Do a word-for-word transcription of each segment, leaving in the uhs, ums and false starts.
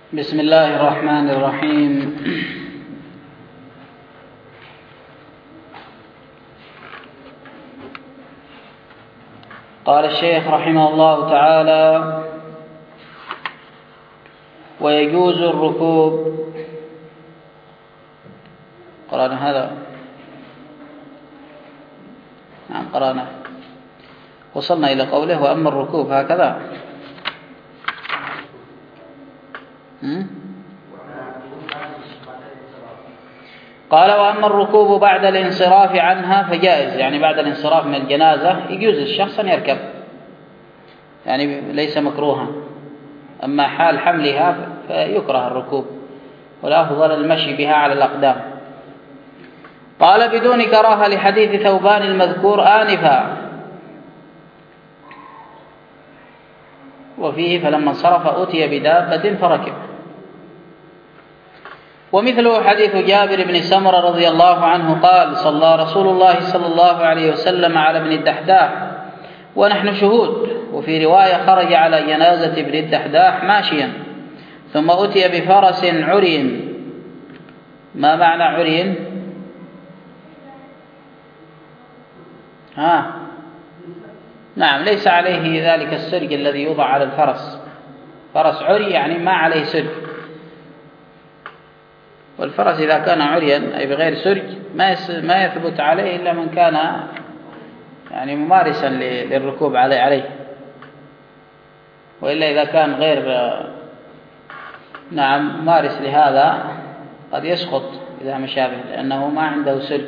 بسم الله الرحمن الرحيم. قال الشيخ رحمه الله تعالى: ويجوز الركوب. قرأنا هذا؟ نعم قرأنا. وصلنا إلى قوله: وأما الركوب هكذا. قال: وأما الركوب بعد الانصراف عنها فجائز، يعني بعد الانصراف من الجنازة يجوز الشخص أن يركب، يعني ليس مكروها. أما حال حملها فيكره الركوب، والأفضل المشي بها على الأقدام. قال: بدون كراهة لحديث ثوبان المذكور آنفا، وفيه: فلما انصرف أتي بدابة فركب. ومثله حديث جابر بن سمرة رضي الله عنه قال: صلى رسول الله صلى الله عليه وسلم على ابن الدحداح ونحن شهود. وفي رواية: خرج على جنازة ابن الدحداح ماشيا، ثم أتي بفرس عري. ما معنى عري؟ ها نعم، ليس عليه ذلك السرج الذي يوضع على الفرس. فرس عري يعني ما عليه سرج، والفرس إذا كان عريا أي بغير سرج ما يثبت عليه إلا من كان يعني ممارسا للركوب عليه، وإلا إذا كان غير نعم ممارس لهذا قد يسقط إذا مشى به، لأنه ما عنده سرج.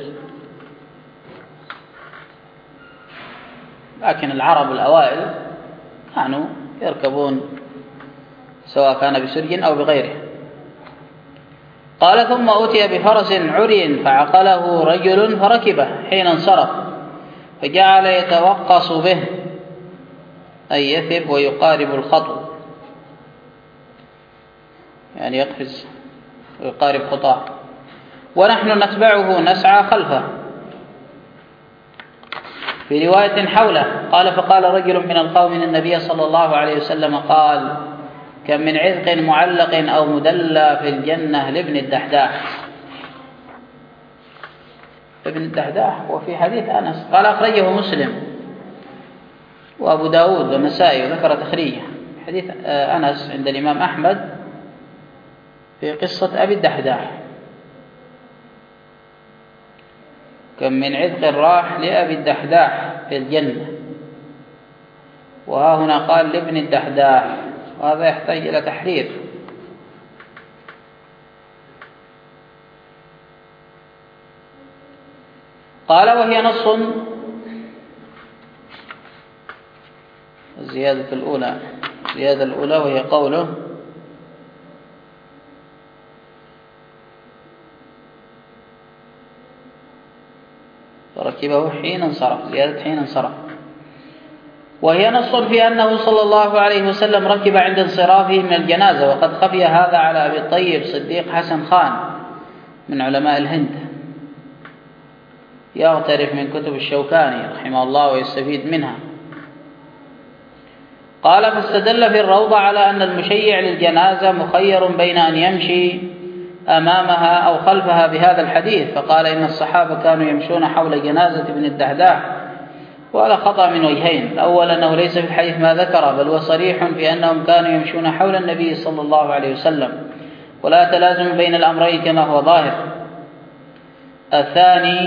لكن العرب الأوائل كانوا يركبون سواء كان بسرج أو بغيره. قال: ثم أتي بفرس عري فعقله رجل فركبه حين انصرف، فجعل يتوقص به، أي يثب ويقارب الخطو، يعني يقفز ويقارب خطاه، ونحن نتبعه نسعى خلفه. في رواية حوله قال: فقال رجل من القوم إن النبي صلى الله عليه وسلم قال: كم من عذق معلق أو مدلى في الجنة لابن الدحداح. ابن الدحداح وفي حديث أنس قال: أخرجه مسلم وأبو داود والنسائي وذكر تخريجه. حديث أنس عند الإمام أحمد في قصة أبي الدحداح: كم من عذق راح لأبي الدحداح في الجنة، وها هنا قال لابن الدحداح، وهذا يحتاج إلى تحرير. قال: وهي نص. الزيادة الأولى الزيادة الأولى وهي قوله: فركبه حين انصرف، زيادة حين انصرف. وهي نص في أنه صلى الله عليه وسلم ركب عند انصرافه من الجنازة، وقد خفي هذا على أبي الطيب صديق حسن خان من علماء الهند، يغترف من كتب الشوكاني رحمه الله ويستفيد منها. قال: فاستدل في الروضة على أن المشيع للجنازة مخير بين أن يمشي أمامها أو خلفها بهذا الحديث، فقال: إن الصحابة كانوا يمشون حول جنازة ابن الدحداح، وهذا خطأ من وجهين: الأول أنه ليس في الحديث ما ذكر، بل هو صريح في أنهم كانوا يمشون حول النبي صلى الله عليه وسلم، ولا تلازم بين الأمرين كما هو ظاهر. الثاني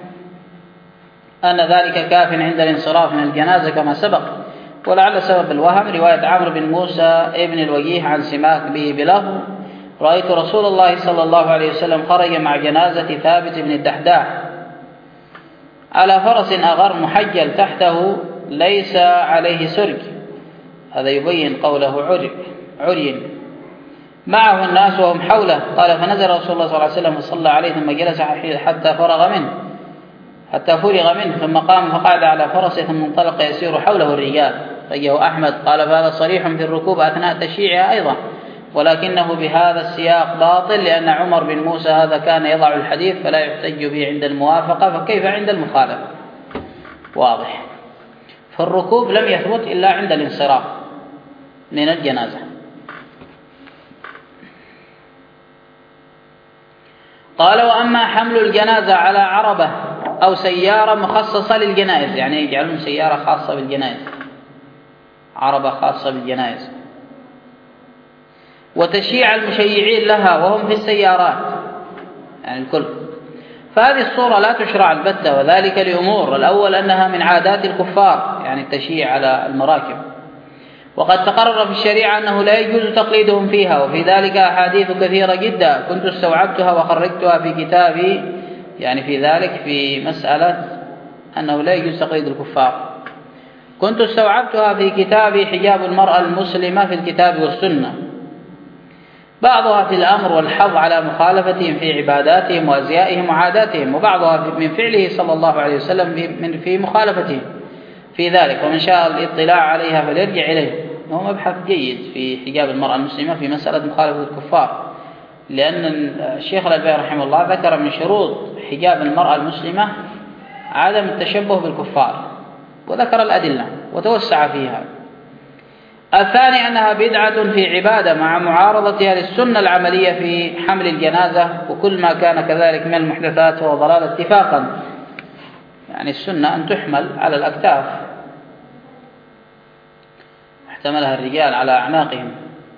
أن ذلك كاف عند الانصراف من الجنازة كما سبق، ولعل سبب الوهم رواية عمرو بن موسى ابن الوجيه عن سماك به بلفظ: رأيت رسول الله صلى الله عليه وسلم خرج مع جنازة ثابت بن الدحداح على فرس أغر محجل تحته ليس عليه سرج. هذا يبين قوله عري, عري معه الناس وهم حوله. قال: فنزل رسول الله صلى الله عليه وسلم وصلى عليه، ثم جلس حتى فرغ منه حتى فرغ منه ثم قام فقعد على فرسه، ثم انطلق يسير حوله الرجال. رجه أحمد. قال: فهذا صريح في الركوب أثناء تشييعها أيضا، ولكنه بهذا السياق باطل، لأن عمر بن موسى هذا كان يضع الحديث فلا يحتج به عند الموافقة، فكيف عند المخالفة؟ واضح. فالركوب لم يثبت إلا عند الانصراف من الجنازة. قال: وأما حمل الجنازة على عربة أو سيارة مخصصة للجنائز، يعني يجعلون سيارة خاصة بالجنائز، عربة خاصة بالجنائز، وتشييع المشيعين لها وهم في السيارات، يعني الكل، فهذه الصورة لا تشرع البتة، وذلك لأمور: الأول أنها من عادات الكفار، يعني التشييع على المراكب، وقد تقرر في الشريعة أنه لا يجوز تقليدهم فيها، وفي ذلك أحاديث كثيرة جدا كنت استوعبتها وخرجتها في كتابي، يعني في ذلك في مسألة أنه لا يجوز تقليد الكفار، كنت استوعبتها في كتابي حجاب المرأة المسلمة في الكتاب والسنة، بعضها في الأمر والحظ على مخالفتهم في عباداتهم وأزيائهم وعاداتهم، وبعضها من فعله صلى الله عليه وسلم في مخالفتهم في ذلك، ومن شاء الاطلاع عليها فليرجع إليه. وهو مبحث جيد في حجاب المرأة المسلمة في مسألة مخالفة الكفار، لأن الشيخ الألباني رحمه الله ذكر من شروط حجاب المرأة المسلمة عدم التشبه بالكفار، وذكر الأدلة وتوسع فيها. الثاني أنها بدعة في عبادة مع معارضتها للسنة العملية في حمل الجنازة، وكل ما كان كذلك من المحدثات هو ضلال اتفاقا، يعني السنة أن تحمل على الأكتاف، احتملها الرجال على أعناقهم.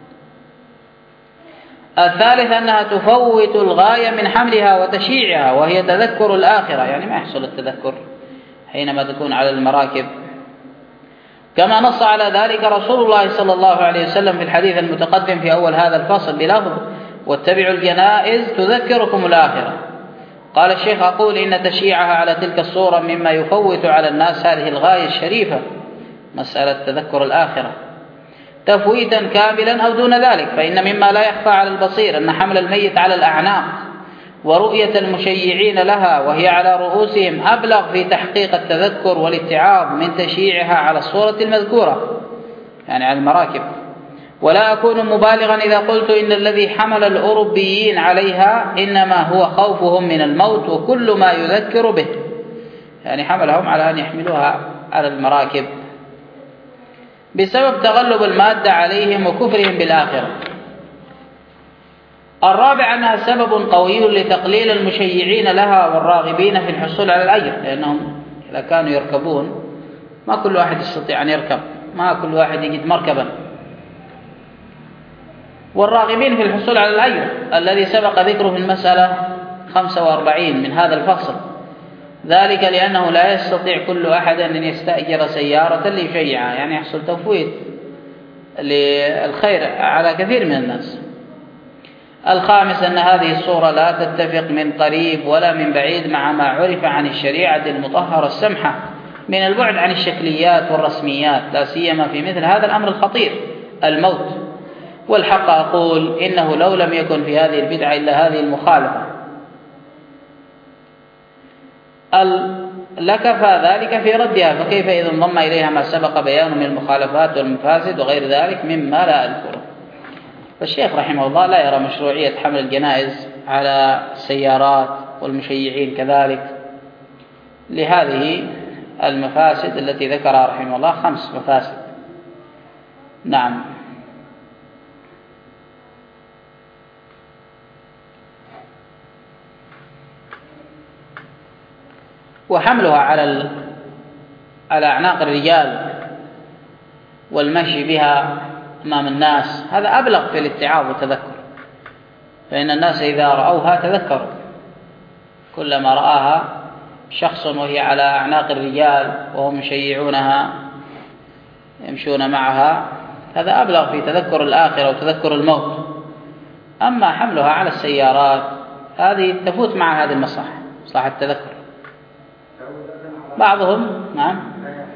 الثالث أنها تفوت الغاية من حملها وتشييعها، وهي تذكر الآخرة، يعني ما يحصل التذكر حينما تكون على المراكب، كما نص على ذلك رسول الله صلى الله عليه وسلم في الحديث المتقدم في أول هذا الفصل بلفظ: واتبعوا الجنائز تذكركم الآخرة. قال الشيخ: أقول إن تشييعها على تلك الصورة مما يفوت على الناس هذه الغاية الشريفة، مسألة تذكر الآخرة، تفويتا كاملا أو دون ذلك، فإن مما لا يخفى على البصير أن حمل الميت على الأعناق ورؤية المشيعين لها وهي على رؤوسهم أبلغ في تحقيق التذكر والاتعاظ من تشييعها على الصورة المذكورة، يعني على المراكب. ولا أكون مبالغا إذا قلت إن الذي حمل الأوروبيين عليها إنما هو خوفهم من الموت وكل ما يذكر به، يعني حملهم على أن يحملوها على المراكب بسبب تغلب المادة عليهم وكفرهم بالآخرة. الرابع أنها سبب قوي لتقليل المشيعين لها والراغبين في الحصول على الأجر، لأنهم إذا كانوا يركبون ما كل واحد يستطيع أن يركب، ما كل واحد يجد مركبا، والراغبين في الحصول على الأجر الذي سبق ذكره في المسألة خمسة وأربعين من هذا الفصل، ذلك لأنه لا يستطيع كل أحد أن يستأجر سيارة ليشيعها، يعني يحصل تفويت للخير على كثير من الناس. الخامس أن هذه الصورة لا تتفق من قريب ولا من بعيد مع ما عرف عن الشريعة المطهرة السمحة من البعد عن الشكليات والرسميات، لا سيما في مثل هذا الأمر الخطير الموت. والحق أقول إنه لو لم يكن في هذه البدعة إلا هذه المخالفة لكفى ذلك في ردها، فكيف إذا انضم إليها ما سبق بيانه من المخالفات والمفاسد وغير ذلك مما لا أذكره. فالشيخ رحمه الله لا يرى مشروعية حمل الجنائز على السيارات والمشيعين كذلك لهذه المفاسد التي ذكرها رحمه الله، خمس مفاسد. نعم. وحملها على على أعناق الرجال والمشي بها أمام الناس هذا أبلغ في الاتعاظ والتذكر، فإن الناس إذا رأوها تذكروا، كلما رآها شخص وهي على أعناق الرجال وهم يشيعونها يمشون معها هذا أبلغ في تذكر الآخرة وتذكر الموت. أما حملها على السيارات هذه تفوت مع هذه المصلحة، مصلحة التذكر. بعضهم نعم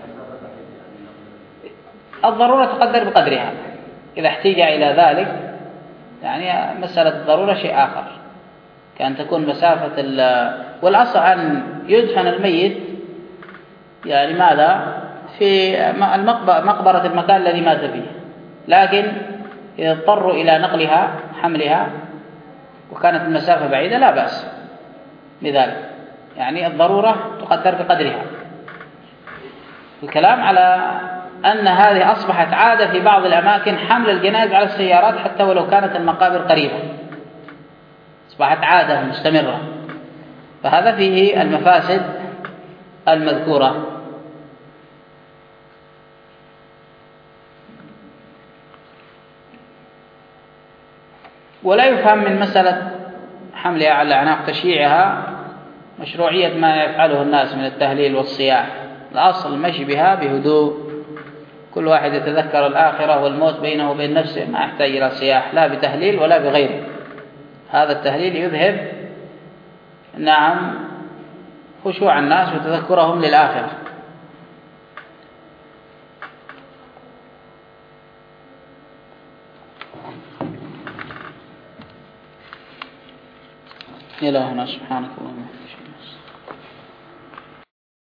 الضرورة تقدر بقدرها، إذا احتاج إلى ذلك، يعني مسألة الضرورة شيء آخر، كأن تكون مسافة والأصل أن يدفن الميت يعني ماذا في مقبرة المكان الذي مات فيه، لكن إذا اضطروا إلى نقلها حملها وكانت المسافة بعيدة لا بأس بذلك، يعني الضرورة تقدر بقدرها. الكلام على أن هذه أصبحت عادة في بعض الأماكن حمل الجنائز على السيارات حتى ولو كانت المقابر قريبة، أصبحت عادة مستمرة، فهذا فيه المفاسد المذكورة. ولا يفهم من مسألة حملها على أعناق تشييعها مشروعية ما يفعله الناس من التهليل والصياح. الأصل المشي بها بهدوء، كل واحد يتذكر الآخرة والموت بينه وبين نفسه، ما يحتاج إلى صياح لا بتهليل ولا بغيره. هذا التهليل يذهب نعم خشوع الناس وتذكرهم للآخرة. إلى هنا، سبحانك اللهم وبحمدك.